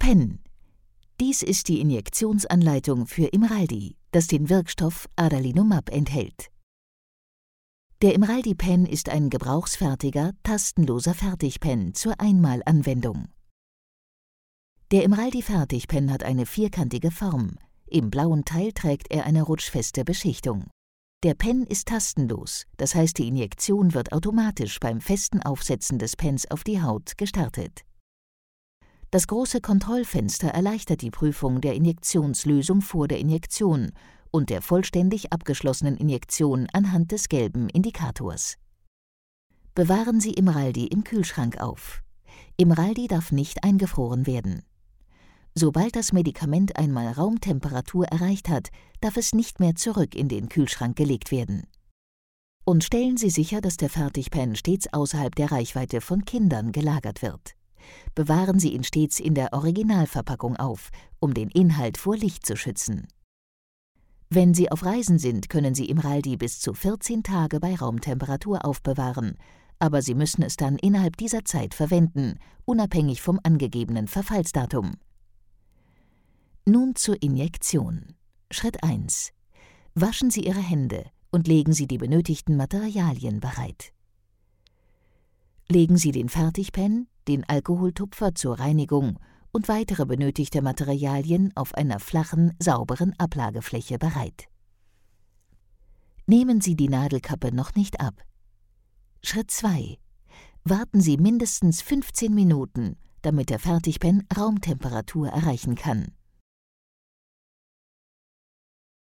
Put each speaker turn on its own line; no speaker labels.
Pen. Dies ist die Injektionsanleitung für Imraldi, das den Wirkstoff Adalimumab enthält. Der Imraldi-Pen ist ein gebrauchsfertiger, tastenloser Fertigpen zur Einmalanwendung. Der Imraldi-Fertigpen hat eine vierkantige Form. Im blauen Teil trägt er eine rutschfeste Beschichtung. Der Pen ist tastenlos, das heißt, die Injektion wird automatisch beim festen Aufsetzen des Pens auf die Haut gestartet. Das große Kontrollfenster erleichtert die Prüfung der Injektionslösung vor der Injektion und der vollständig abgeschlossenen Injektion anhand des gelben Indikators. Bewahren Sie Imraldi im Kühlschrank auf. Imraldi darf nicht eingefroren werden. Sobald das Medikament einmal Raumtemperatur erreicht hat, darf es nicht mehr zurück in den Kühlschrank gelegt werden. Und stellen Sie sicher, dass der Fertigpen stets außerhalb der Reichweite von Kindern gelagert wird. Bewahren Sie ihn stets in der Originalverpackung auf, um den Inhalt vor Licht zu schützen. Wenn Sie auf Reisen sind, können Sie Imraldi bis zu 14 Tage bei Raumtemperatur aufbewahren, aber Sie müssen es dann innerhalb dieser Zeit verwenden, unabhängig vom angegebenen Verfallsdatum. Nun zur Injektion. Schritt 1. Waschen Sie Ihre Hände und legen Sie die benötigten Materialien bereit. Legen Sie den Fertigpen, den Alkoholtupfer zur Reinigung und weitere benötigte Materialien auf einer flachen, sauberen Ablagefläche bereit. Nehmen Sie die Nadelkappe noch nicht ab. Schritt 2. Warten Sie mindestens 15 Minuten, damit der Fertigpen Raumtemperatur erreichen kann.